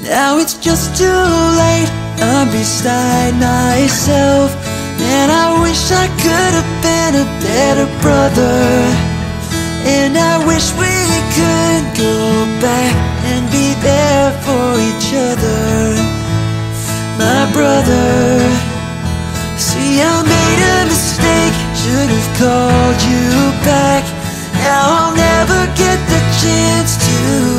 Now it's just too late, I'm beside myself. And I wish I could have been a better brother. And I wish we could go back and be there for each other. My brother, see, I made a mistake, should have called you back. Now I'll never get the chance to.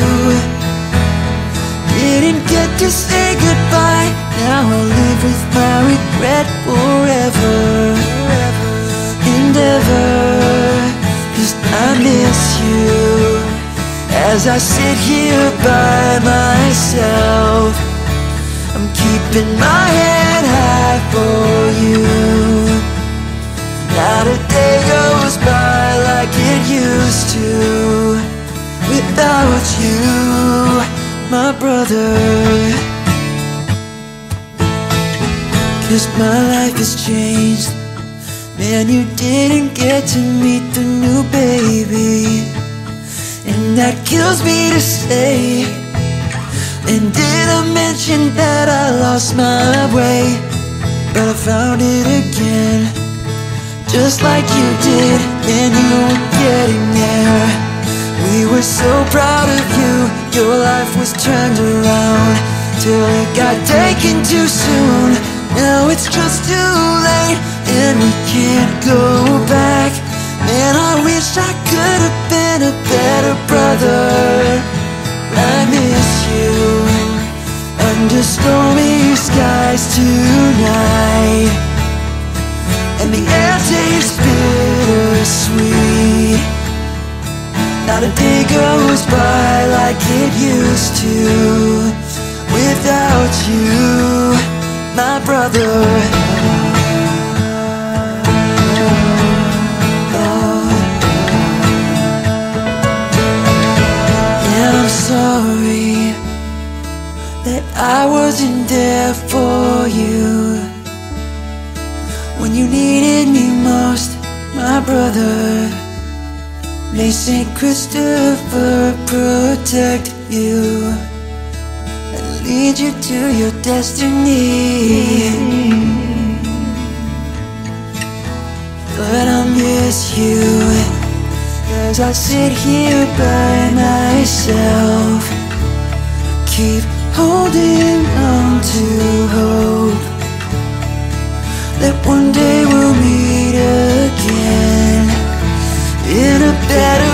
Didn't get to say goodbye, now I'll live with my regret forever and ever. 'Cause I miss you as I sit here by myself. I'm keeping my head high for you. Not a day goes by like it used to without you, my brother. 'Cause my life has changed. Man, you didn't get to meet the new baby, and that kills me to say. And did I mention that I lost my way? But I found it again, just like you did, and you were getting there. We were so proud of you, your life was turned around, till it got taken too soon. Now it's just too late, and we can't go back. Man, I wish I could have been a better brother. I miss you under stormy skies tonight, and the air tastes bittersweet. Not a day goes by like it used to without you, my brother. And I'm sorry that I wasn't there for you when you needed me most, my brother. May Saint Christopher protect you and lead you to your destiny. But I miss you as I sit here by myself. Keep holding on to hope that one day we'll meet again in a better